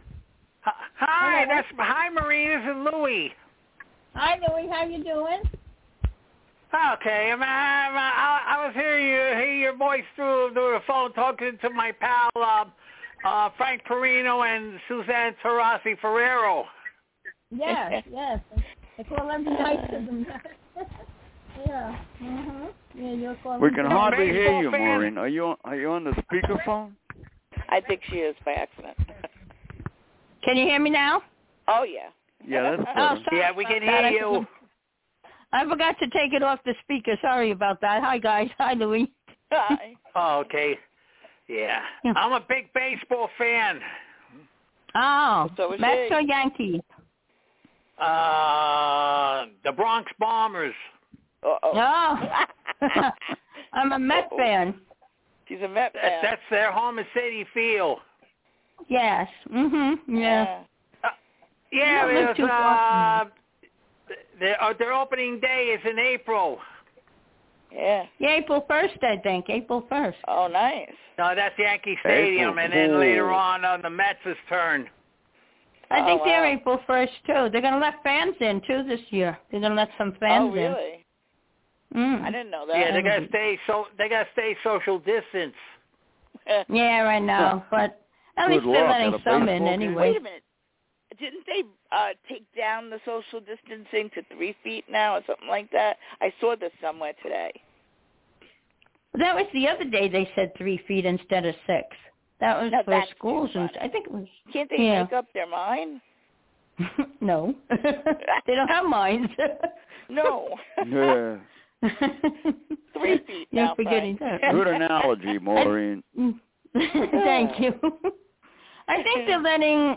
Hi, hi, Maureen. This is Louis. Hi, Louis. How you doing? Okay, I was hearing your voice through the phone talking to my pal Frank Perino and Suzanne Taurasi Ferrero. Yes. I call every night to them. Yeah. Mhm. Yeah, you're calling. We can hardly hear you, Maureen. Are you on the speakerphone? I think she is by accident. Can you hear me now? Oh yeah. Yeah, that's better. Yeah, we can hear you. I forgot to take it off the speaker. Sorry about that. Hi, guys. Hi, Louis. Hi. Oh, okay. Yeah. I'm a big baseball fan. Oh, So is Mets she. or Yankees? The Bronx Bombers. Uh-oh. Oh, I'm a Met fan. She's a Met fan. That's their home at Citi Field. Yes. Yeah. Yeah, You don't live too far from their opening day is in April. Yeah. April 1st, I think. April 1st. Oh, nice. No, that's Yankee Stadium, and then later on the Mets' turn. I think they're April 1st, too. They're going to let fans in, too, this year. They're going to let some fans in. Oh, really? I didn't know that. Yeah, they got to stay social distance. Yeah, I know, but at least they're letting some in anyway. Wait a minute. Didn't they take down the social distancing to 3 feet now or something like that? I saw this somewhere today. That was the other day they said 3 feet instead of 6. That was for schools, and I think it was. Can't they make up their mind? No. They don't have minds. No. Yeah. 3 feet now, You're forgetting that. Good analogy, Maureen. Thank you. I think they're letting,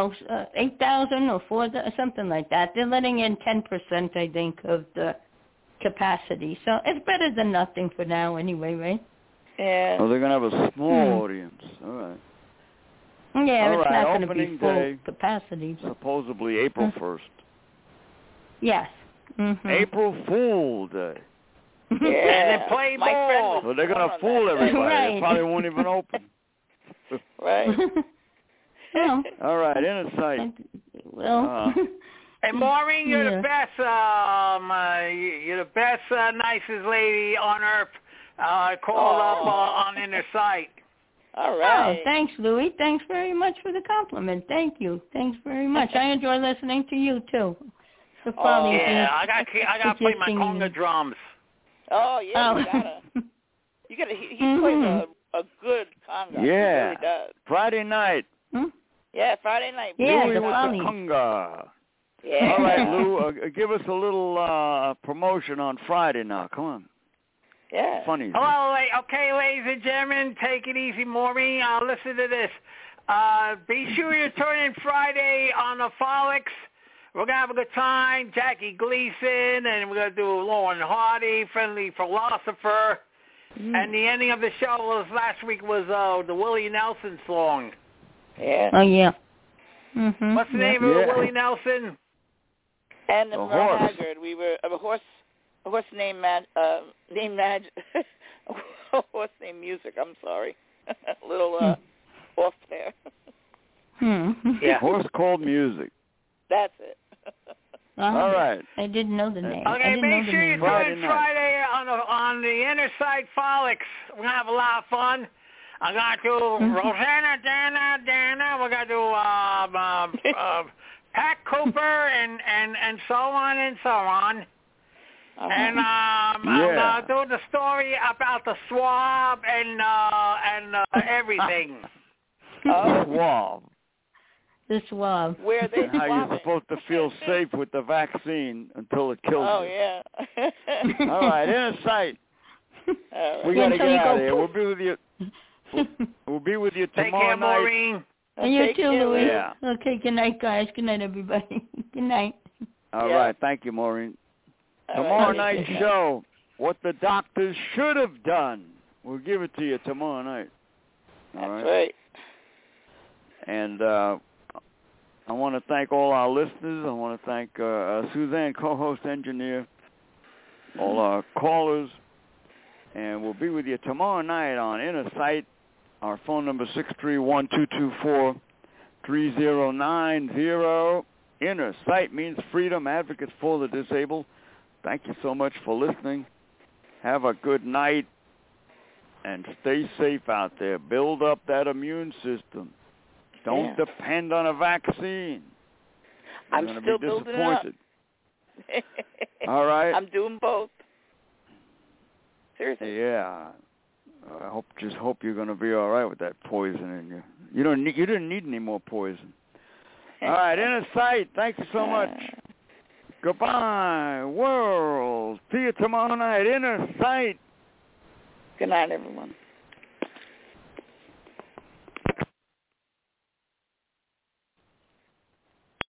8,000 or 4,000, something like that. They're letting in 10%, I think, of the capacity. So it's better than nothing for now anyway, right? Yeah. Oh, they're going to have a small audience. All right. Yeah, all it's right. not going to be Opening full day, capacity. But... supposedly April 1st. Yes. Mm-hmm. April Fool Day. Yeah. And then play ball. So they're going to fool everybody. Right. They probably won't even open. Right. Well, all right, Inner Sight. Well. Hey, Maureen, you're the best. You're the best, nicest lady on earth. Called up on Inner Sight. All right. Oh, thanks, Louis. Thanks very much for the compliment. Thank you. Thanks very much. I enjoy listening to you too. So yeah, I got to play my conga drums. Oh yeah, you gotta. He plays a good conga. Yeah. He really does. Friday night. Yeah, Friday night. Yeah, Louis with the conga. Yeah. All right, Lou, give us a little promotion on Friday now. Come on. Yeah. Funny. Hello, okay, ladies and gentlemen, take it easy, Maureen. Listen to this. Be sure you tune in Friday on the Frolics. We're going to have a good time. Jackie Gleason, and we're going to do Lauren Hardy, Friendly Philosopher. And the ending of the show last week was the Willie Nelson song. Yeah. Oh, yeah. Mm-hmm. What's the name of Willie Nelson? And the horse. Haggard. We were a horse named a horse named Music. I'm sorry, a little off there. Yeah, horse called Music. That's it. All right. I didn't know the name. Okay, make sure you tune in Friday on the Inner Sight Frolics. We're gonna have a lot of fun. I'm gonna do Rosanna, Dana. We're gonna do Pat Cooper and so on and so on. And I'm gonna do the story about the swab and everything. Swab. The swab. Where they how you're supposed to feel safe with the vaccine until it kills you. Oh yeah. All right, Inner Sight. All right. We gotta get out of here. We'll be with you. We'll be with you tomorrow Take care, night. Maureen. And you too, Louis. Yeah. Okay, good night, guys. Good night, everybody. Good night. All right, thank you, Maureen. Tomorrow night's show, What the Doctors Should Have Done. We'll give it to you tomorrow night. All right. And I want to thank all our listeners. I want to thank Suzanne, co-host engineer, all our callers. And we'll be with you tomorrow night on Inner Sight. Our phone number is 631-224-3090. Inner Sight means freedom, advocates for the disabled. Thank you so much for listening. Have a good night and stay safe out there. Build up that immune system. Don't depend on a vaccine. You're I'm still building it up. All right. I'm doing both. Seriously. Yeah. I hope you're going to be all right with that poison in you. You didn't need any more poison. All right, Inner Sight. Thank you so much. Goodbye, world. See you tomorrow night. Inner Sight. Good night, everyone.